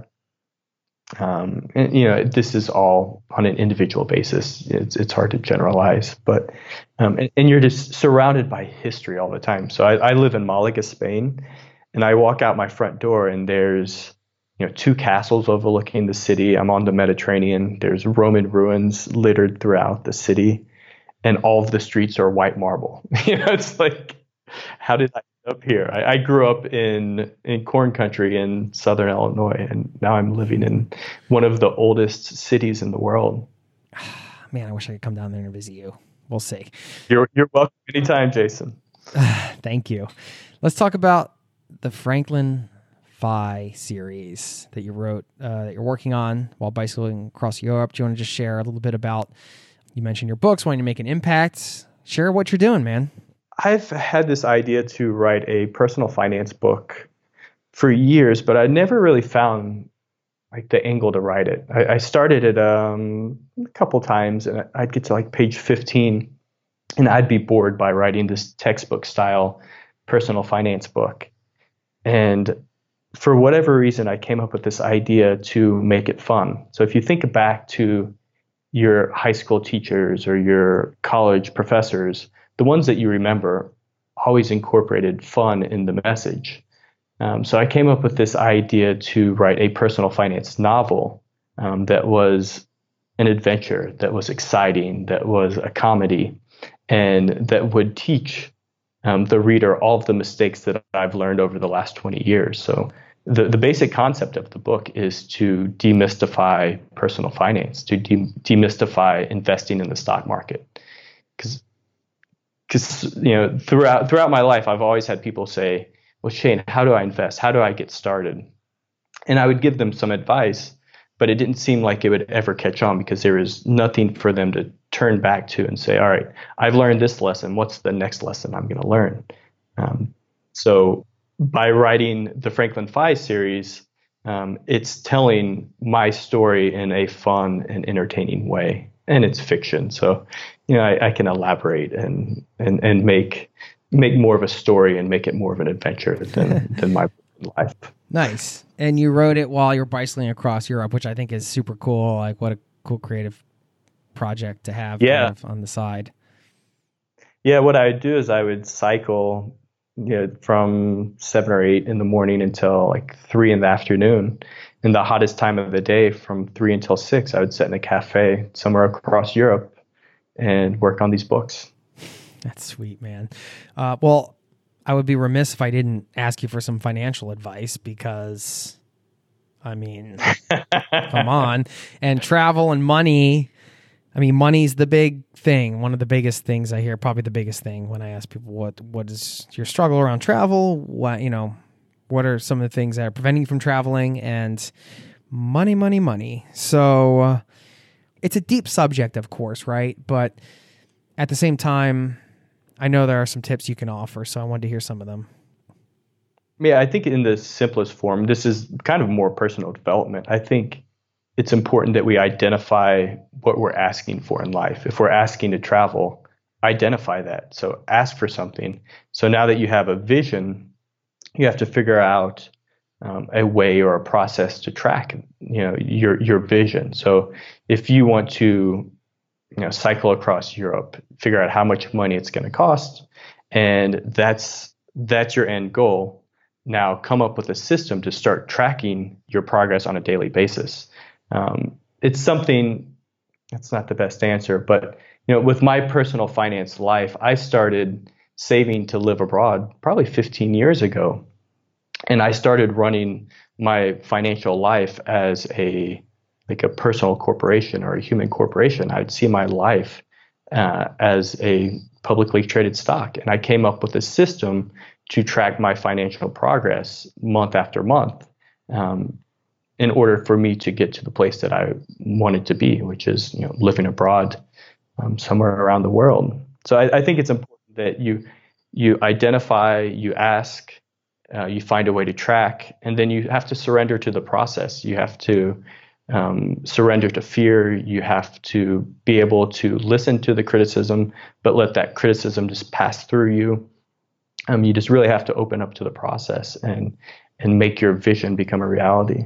Um, and, you know, this is all on an individual basis. It's it's hard to generalize, but um, and, and you're just surrounded by history all the time. So I, I live in Malaga, Spain, and I walk out my front door, and there's you know two castles overlooking the city. I'm on the Mediterranean. There's Roman ruins littered throughout the city, and all of the streets are white marble. You know, it's like, how did I up here? I, I grew up in in corn country in southern Illinois, and now I'm living in one of the oldest cities in the world. Man, I wish I could come down there and visit you. We'll see. You're you're welcome anytime, Jason. Thank you. Let's talk about the Franklin Phi series that you wrote, uh, that you're working on while bicycling across Europe. Do you want to just share a little bit about? You mentioned your books, wanting to make an impact. Share what you're doing, man. I've had this idea to write a personal finance book for years, but I never really found like the angle to write it. I, I started it um, a couple times, and I'd get to like page fifteen, and I'd be bored by writing this textbook style personal finance book. And for whatever reason, I came up with this idea to make it fun. So if you think back to your high school teachers or your college professors, the ones that you remember always incorporated fun in the message. Um, so I came up with this idea to write a personal finance novel um, that was an adventure, that was exciting, that was a comedy. and that would teach um, the reader all of the mistakes that I've learned over the last twenty years. So the, the basic concept of the book is to demystify personal finance, to de- demystify investing in the stock market. Because because you know throughout throughout my life, I've always had people say, well, Shane, how do I invest? How do I get started? And I would give them some advice, but it didn't seem like it would ever catch on because there was nothing for them to turn back to and say, all right, I've learned this lesson. What's the next lesson I'm going to learn? Um, so by writing the Franklin Five series, um, it's telling my story in a fun and entertaining way. And it's fiction. So, you know, I, I can elaborate and, and, and make make more of a story and make it more of an adventure than, than my life. Nice. And you wrote it while you're bicycling across Europe, which I think is super cool. Like, what a cool creative project to have yeah. kind of on the side. Yeah, what I would do is I would cycle, you know, from seven or eight in the morning until like three in the afternoon. In the hottest time of the day, from three until six, I would sit in a cafe somewhere across Europe and work on these books. That's sweet, man. Uh, well, I would be remiss if I didn't ask you for some financial advice because, I mean, come on. And travel and money, I mean, money's the big thing. One of the biggest things I hear, probably the biggest thing when I ask people, what what is your struggle around travel? What, you know, what are some of the things that are preventing you from traveling? And money, money, money. So uh, it's a deep subject, of course, right? But at the same time, I know there are some tips you can offer, so I wanted to hear some of them. Yeah, I think in the simplest form, this is kind of more personal development. I think it's important that we identify what we're asking for in life. If we're asking to travel, identify that. So ask for something. So now that you have a vision, you have to figure out um, a way or a process to track, you know, your your vision. So if you want to, you know, cycle across Europe, figure out how much money it's going to cost, and that's that's your end goal. Now come up with a system to start tracking your progress on a daily basis. Um, it's something that's not the best answer, but you know, with my personal finance life, I started saving to live abroad probably fifteen years ago, and I started running my financial life as a like a personal corporation or a human corporation. I'd see my life uh, as a publicly traded stock. And I came up with a system to track my financial progress month after month um, in order for me to get to the place that I wanted to be, which is, you know, living abroad um, somewhere around the world. So I, I think it's important that you you identify, you ask, uh, you find a way to track, and then you have to surrender to the process. You have to Um, surrender to fear. You have to be able to listen to the criticism, but let that criticism just pass through you. Um, you just really have to open up to the process and and make your vision become a reality.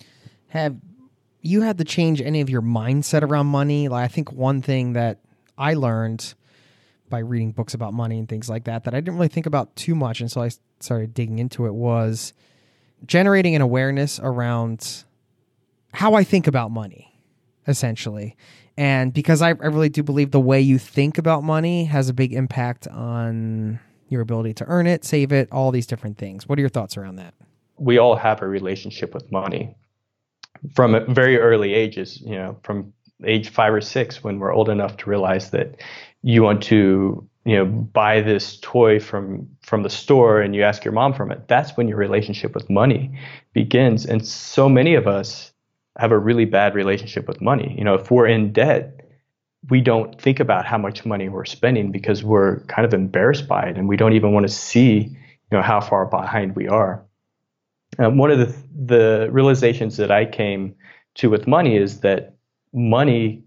Have you had to change any of your mindset around money? Like, I think one thing that I learned by reading books about money and things like that, that I didn't really think about too much until I started digging into it, was generating an awareness around how I think about money, essentially. And because I, I really do believe the way you think about money has a big impact on your ability to earn it, save it, all these different things. What are your thoughts around that? We all have a relationship with money from very early ages, you know, from age five or six, when we're old enough to realize that you want to, you know, buy this toy from, from the store and you ask your mom for it. That's when your relationship with money begins. And so many of us have a really bad relationship with money. You know, if we're in debt, we don't think about how much money we're spending because we're kind of embarrassed by it, and we don't even want to see, you know, how far behind we are. Um, one of the the realizations that I came to with money is that money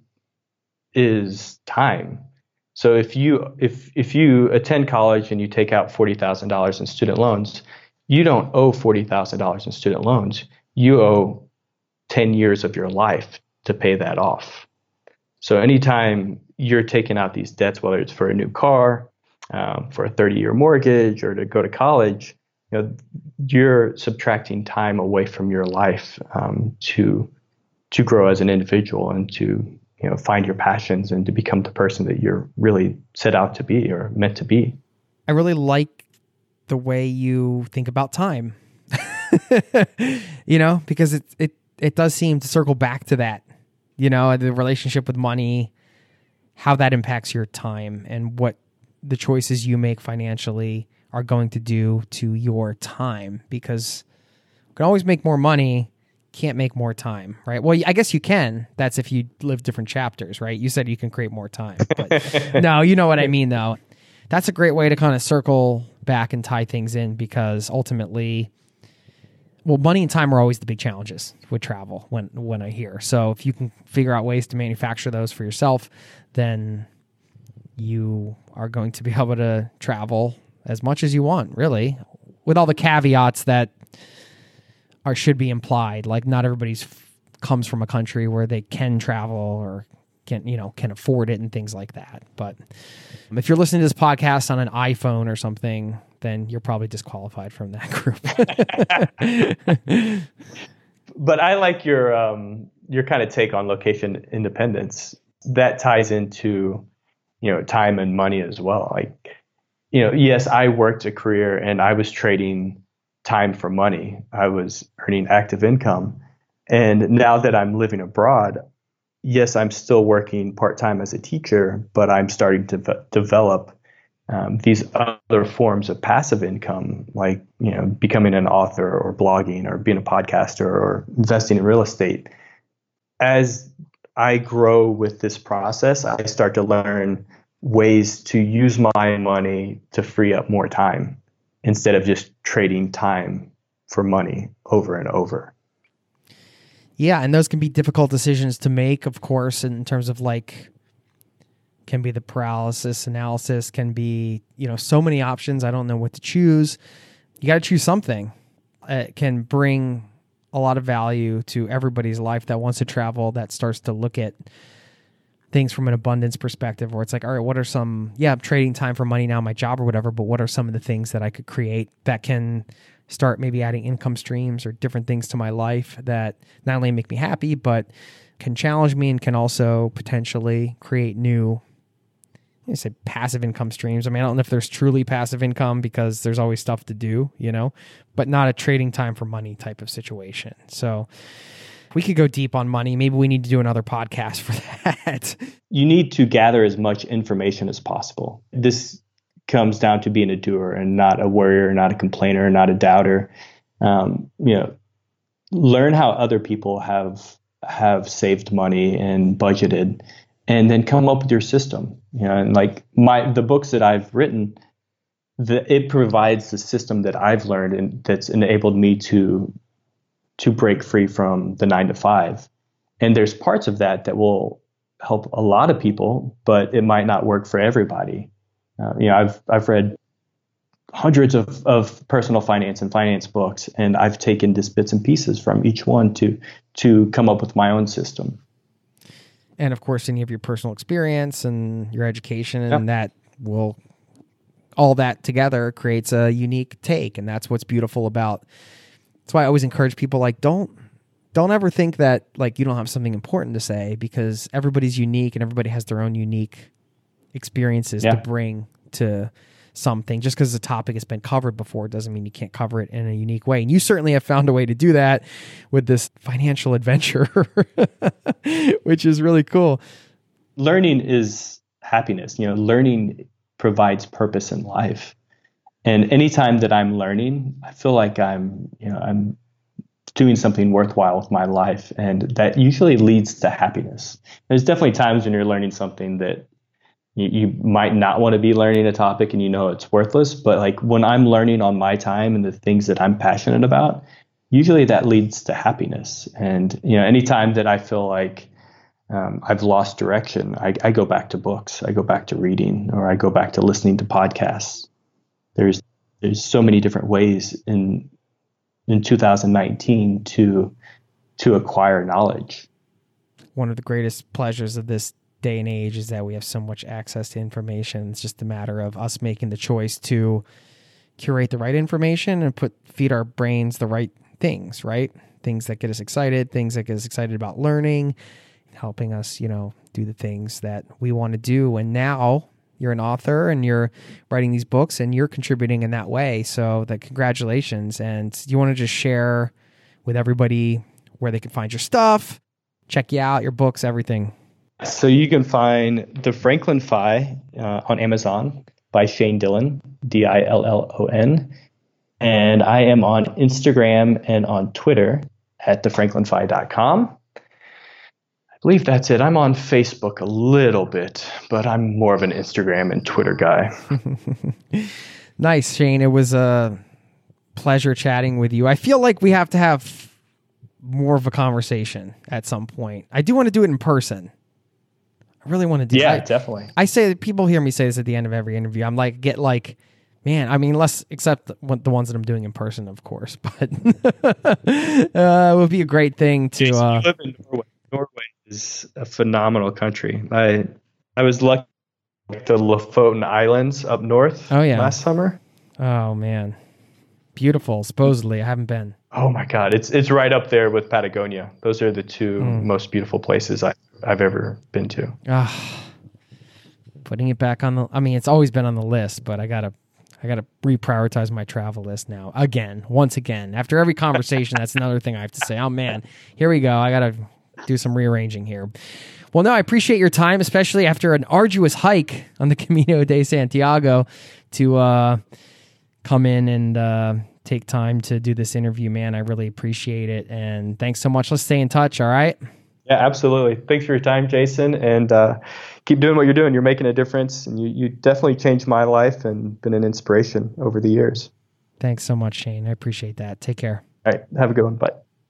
is time. So if you if if you attend college and you take out forty thousand dollars in student loans, you don't owe forty thousand dollars in student loans. You owe ten years of your life to pay that off. So anytime you're taking out these debts, whether it's for a new car, um, for a thirty-year mortgage, or to go to college, you know, you're subtracting time away from your life um, to to grow as an individual and to, you know, find your passions and to become the person that you're really set out to be or meant to be. I really like the way you think about time, you know, because it, it, it does seem to circle back to that, you know, the relationship with money, how that impacts your time and what the choices you make financially are going to do to your time, because you can always make more money, can't make more time, right? Well, I guess you can. That's if you live different chapters, right? You said you can create more time, but no, you know what I mean though. That's a great way to kind of circle back and tie things in, because ultimately, well, money and time are always the big challenges with travel when, when I hear. So if you can figure out ways to manufacture those for yourself, then you are going to be able to travel as much as you want, really, with all the caveats that are should be implied. Like not everybody's f- comes from a country where they can travel or can, you know, can afford it and things like that. But if you're listening to this podcast on an iPhone or something, then you're probably disqualified from that group. But I like your um, your kind of take on location independence. That ties into, you know, time and money as well. Like, you know, yes, I worked a career and I was trading time for money. I was earning active income. And now that I'm living abroad, yes, I'm still working part-time as a teacher, but I'm starting to v- develop um, these other forms of passive income, like, you know, becoming an author or blogging or being a podcaster or investing in real estate. As I grow with this process, I start to learn ways to use my money to free up more time instead of just trading time for money over and over. Yeah, and those can be difficult decisions to make, of course, in terms of like, can be the paralysis analysis, can be, you know, so many options. I don't know what to choose. You got to choose something. It can bring a lot of value to everybody's life that wants to travel, that starts to look at things from an abundance perspective, where it's like, all right, what are some, yeah, I'm trading time for money now, my job or whatever, but what are some of the things that I could create that can start maybe adding income streams or different things to my life that not only make me happy, but can challenge me and can also potentially create new, I say passive income streams. I mean, I don't know if there's truly passive income because there's always stuff to do, you know, but not a trading time for money type of situation. So we could go deep on money. Maybe we need to do another podcast for that. You need to gather as much information as possible. This comes down to being a doer and not a worrier, not a complainer, not a doubter. Um, you know, learn how other people have have saved money and budgeted, and then come up with your system. You know, and like my the books that I've written, the, it provides the system that I've learned and that's enabled me to to break free from the nine to five. And there's parts of that that will help a lot of people, but it might not work for everybody. Uh, you know, I've I've read hundreds of, of personal finance and finance books, and I've taken just bits and pieces from each one to to come up with my own system. And of course, any of your personal experience and your education, and yep. that will, all that together creates a unique take. And that's what's beautiful about, that's why I always encourage people, like, don't, don't ever think that like you don't have something important to say, because everybody's unique and everybody has their own unique experiences yeah. to bring to something. Just because the topic has been covered before doesn't mean you can't cover it in a unique way. And you certainly have found a way to do that with this financial adventure, which is really cool. Learning is happiness. You know, learning provides purpose in life. And anytime that I'm learning, I feel like I'm, you know, I'm doing something worthwhile with my life. And that usually leads to happiness. There's definitely times when you're learning something that You, you might not want to be learning a topic and you know it's worthless, but like when I'm learning on my time and the things that I'm passionate about, usually that leads to happiness. And, you know, anytime that I feel like um, I've lost direction, I, I go back to books, I go back to reading, or I go back to listening to podcasts. There's there's so many different ways in in two thousand nineteen to to acquire knowledge. One of the greatest pleasures of this day and age is that we have so much access to information. It's just a matter of us making the choice to curate the right information and put feed our brains the right things, right? Things that get us excited, things that get us excited about learning, helping us, you know, do the things that we want to do. And now you're an author and you're writing these books and you're contributing in that way. So that congratulations. And you want to just share with everybody where they can find your stuff, check you out, your books, everything. So you can find The Franklin Fi uh, on Amazon by Shane Dillon, D I L L O N. And I am on Instagram and on Twitter at the franklin fi dot com. I believe that's it. I'm on Facebook a little bit, but I'm more of an Instagram and Twitter guy. Nice, Shane. It was a pleasure chatting with you. I feel like we have to have more of a conversation at some point. I do want to do it in person. I really want to do yeah, I, definitely. I say, people hear me say this at the end of every interview. I'm like, get like, man, I mean, less, except the, the ones that I'm doing in person, of course, but uh, it would be a great thing to... Uh, you live in Norway. Norway is a phenomenal country. I I was lucky at the Lofoten Islands up north oh, yeah. last summer. Oh, man. Beautiful, supposedly. I haven't been. Oh, my God. It's it's right up there with Patagonia. Those are the two mm. most beautiful places I, I've ever been to. Ah, putting it back on the... I mean, it's always been on the list, but I got to I got to reprioritize my travel list now. Again, once again. After every conversation, that's another thing I have to say. Oh, man, here we go. I got to do some rearranging here. Well, no, I appreciate your time, especially after an arduous hike on the Camino de Santiago to uh, come in and uh, take time to do this interview, man. I really appreciate it. And thanks so much. Let's stay in touch, all right? Yeah, absolutely. Thanks for your time, Jason. And uh, keep doing what you're doing. You're making a difference. And you, you definitely changed my life and been an inspiration over the years. Thanks so much, Shane. I appreciate that. Take care. All right. Have a good one. Bye.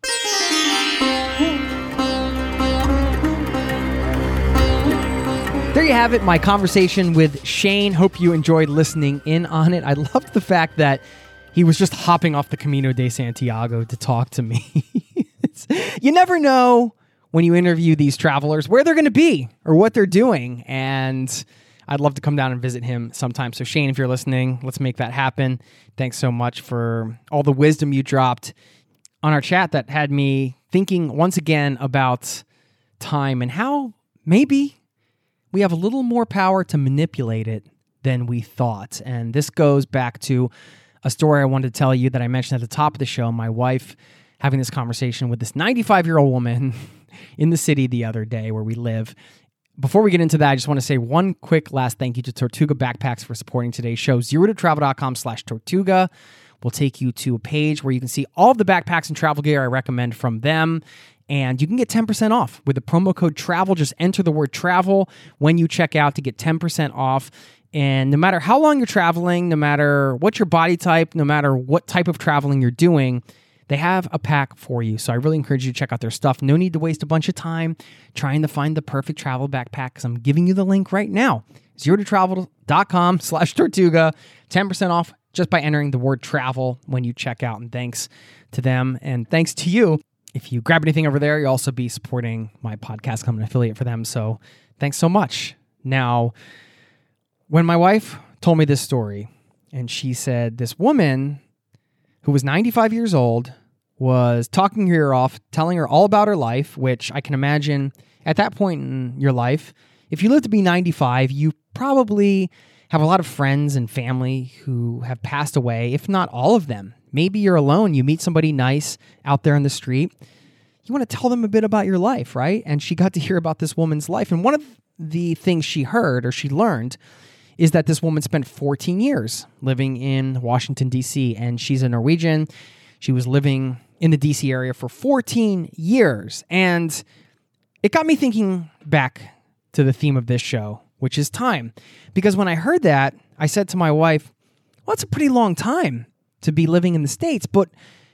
There you have it, my conversation with Shane. Hope you enjoyed listening in on it. I loved the fact that he was just hopping off the Camino de Santiago to talk to me. You never know when you interview these travelers where they're going to be or what they're doing. And I'd love to come down and visit him sometime. So Shane, if you're listening, let's make that happen. Thanks so much for all the wisdom you dropped on our chat that had me thinking once again about time and how maybe we have a little more power to manipulate it than we thought. And this goes back to a story I wanted to tell you that I mentioned at the top of the show. My wife having this conversation with this ninety-five-year-old woman in the city the other day where we live. Before we get into that, I just want to say one quick last thank you to Tortuga Backpacks for supporting today's show. zero to travel dot com slash Tortuga will take you to a page where you can see all of the backpacks and travel gear I recommend from them. And you can get ten percent off with the promo code TRAVEL. Just enter the word TRAVEL when you check out to get ten percent off. And no matter how long you're traveling, no matter what your body type, no matter what type of traveling you're doing, they have a pack for you. So I really encourage you to check out their stuff. No need to waste a bunch of time trying to find the perfect travel backpack because I'm giving you the link right now. zero to travel dot com slash Tortuga. ten percent off just by entering the word TRAVEL when you check out. And thanks to them. And thanks to you. If you grab anything over there, you'll also be supporting my podcast. I'm an affiliate for them. So thanks so much. Now, when my wife told me this story, and she said this woman who was ninety-five years old was talking her ear off, telling her all about her life, which I can imagine at that point in your life, if you live to be ninety-five, you probably have a lot of friends and family who have passed away, if not all of them. Maybe you're alone. You meet somebody nice out there in the street. You want to tell them a bit about your life, right? And she got to hear about this woman's life. And one of the things she heard or she learned is that this woman spent fourteen years living in Washington, D C, and she's a Norwegian. She was living in the D C area for fourteen years. And it got me thinking back to the theme of this show, which is time. Because when I heard that, I said to my wife, well, that's a pretty long time to be living in the States, but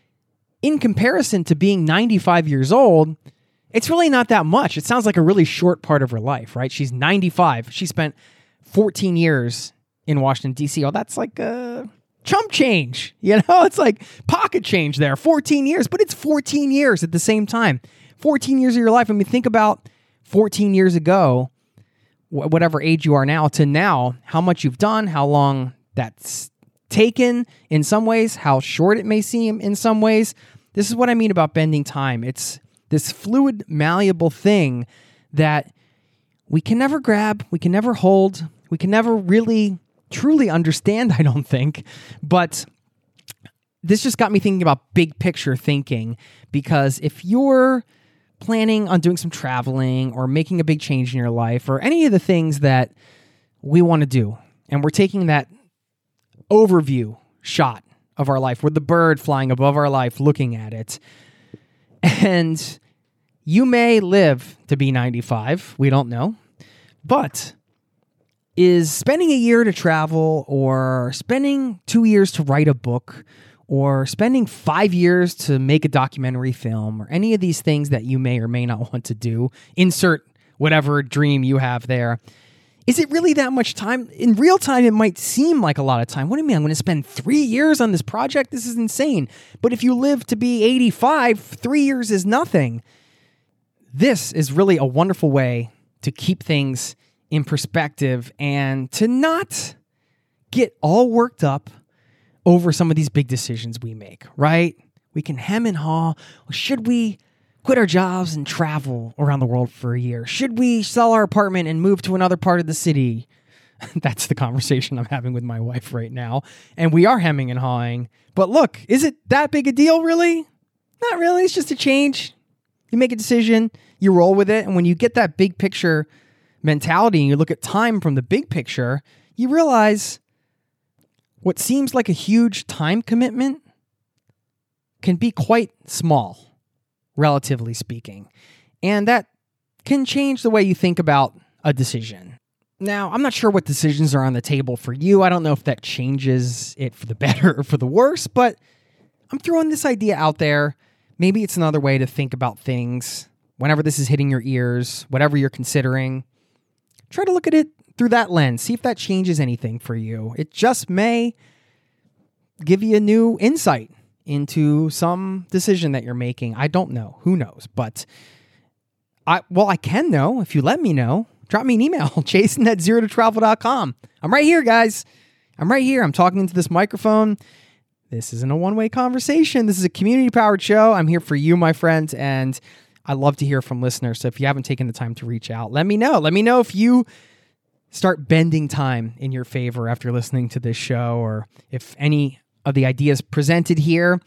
in comparison to being ninety-five years old, it's really not that much. It sounds like a really short part of her life, right? She's ninety-five. She spent fourteen years in Washington, D C. Oh, that's like a chump change, you know? It's like pocket change there, fourteen years, but it's fourteen years at the same time. fourteen years of your life. I mean, think about fourteen years ago, wh- whatever age you are now to now, how much you've done, how long that's taken in some ways, how short it may seem in some ways. This is what I mean about bending time. It's this fluid, malleable thing that we can never grab, we can never hold, we can never really truly understand, I don't think. But this just got me thinking about big picture thinking, because if you're planning on doing some traveling or making a big change in your life or any of the things that we want to do, and we're taking that overview shot of our life with the bird flying above our life looking at it, and you may live to be ninety-five, we don't know, but is spending a year to travel or spending two years to write a book or spending five years to make a documentary film or any of these things that you may or may not want to do, insert whatever dream you have there, is it really that much time? In real time, it might seem like a lot of time. What do you mean? I'm going to spend three years on this project? This is insane. But if you live to be eighty-five, three years is nothing. This is really a wonderful way to keep things in perspective and to not get all worked up over some of these big decisions we make, right? We can hem and haw. Should we quit our jobs and travel around the world for a year? Should we sell our apartment and move to another part of the city? That's the conversation I'm having with my wife right now. And we are hemming and hawing. But look, is it that big a deal, really? Not really. It's just a change. You make a decision, you roll with it. And when you get that big picture mentality and you look at time from the big picture, you realize what seems like a huge time commitment can be quite small, relatively speaking. And that can change the way you think about a decision. Now, I'm not sure what decisions are on the table for you. I don't know if that changes it for the better or for the worse, but I'm throwing this idea out there. Maybe it's another way to think about things. Whenever this is hitting your ears, whatever you're considering, try to look at it through that lens. See if that changes anything for you. It just may give you a new insight into some decision that you're making. I don't know. Who knows? But I well, I can know if you let me know. Drop me an email, jason at zero to travel dot com. I'm right here, guys. I'm right here. I'm talking into this microphone. This isn't a one-way conversation. This is a community-powered show. I'm here for you, my friends, and I love to hear from listeners. So if you haven't taken the time to reach out, let me know. Let me know if you start bending time in your favor after listening to this show, or if any of the ideas presented here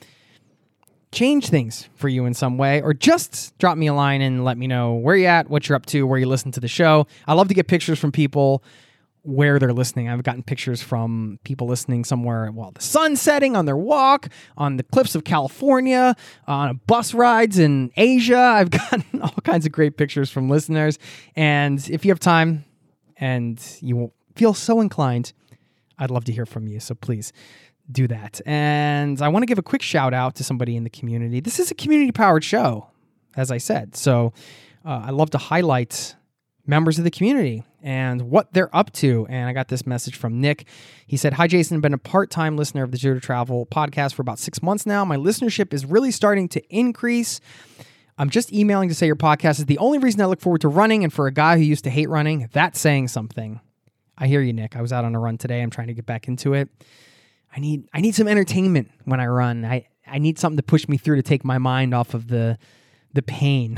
change things for you in some way, or just drop me a line and let me know where you're at, what you're up to, where you listen to the show. I love to get pictures from people where they're listening. I've gotten pictures from people listening somewhere while the sun's setting, on their walk, on the cliffs of California, on bus rides in Asia. I've gotten all kinds of great pictures from listeners. And if you have time and you feel so inclined, I'd love to hear from you. So please do that. And I want to give a quick shout out to somebody in the community. This is a community-powered show, as I said. So uh, I love to highlight members of the community and what they're up to. And I got this message from Nick. He said, "Hi, Jason. I've been a part-time listener of the Zero to Travel podcast for about six months now. My listenership is really starting to increase. I'm just emailing to say your podcast is the only reason I look forward to running, and for a guy who used to hate running, that's saying something." I hear you, Nick. I was out on a run today. I'm trying to get back into it. I need I need some entertainment when I run. I, I need something to push me through to take my mind off of the the pain.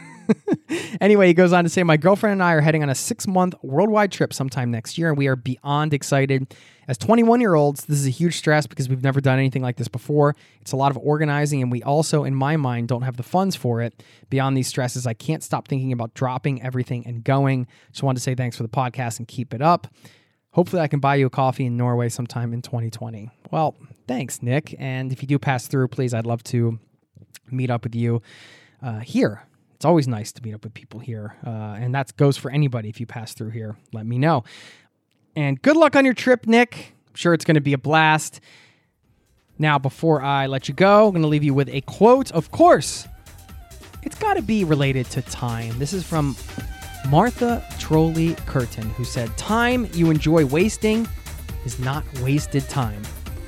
Anyway, he goes on to say, "My girlfriend and I are heading on a six-month worldwide trip sometime next year, and we are beyond excited. As twenty-one-year-olds, this is a huge stress because we've never done anything like this before. It's a lot of organizing, and we also, in my mind, don't have the funds for it. Beyond these stresses, I can't stop thinking about dropping everything and going. Just wanted to say thanks for the podcast and keep it up. Hopefully I can buy you a coffee in Norway sometime in twenty twenty. Well, thanks, Nick. And if you do pass through, please, I'd love to meet up with you uh, here. It's always nice to meet up with people here. Uh, and that goes for anybody. If you pass through here, let me know. And good luck on your trip, Nick. I'm sure it's going to be a blast. Now, before I let you go, I'm going to leave you with a quote. Of course, it's got to be related to time. This is from Martha Trolley Curtin, who said, "Time you enjoy wasting is not wasted time."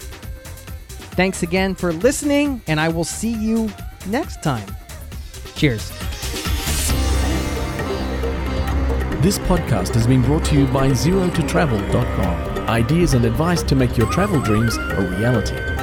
Thanks again for listening, and I will see you next time. Cheers. This podcast has been brought to you by zero to travel dot com. Ideas and advice to make your travel dreams a reality.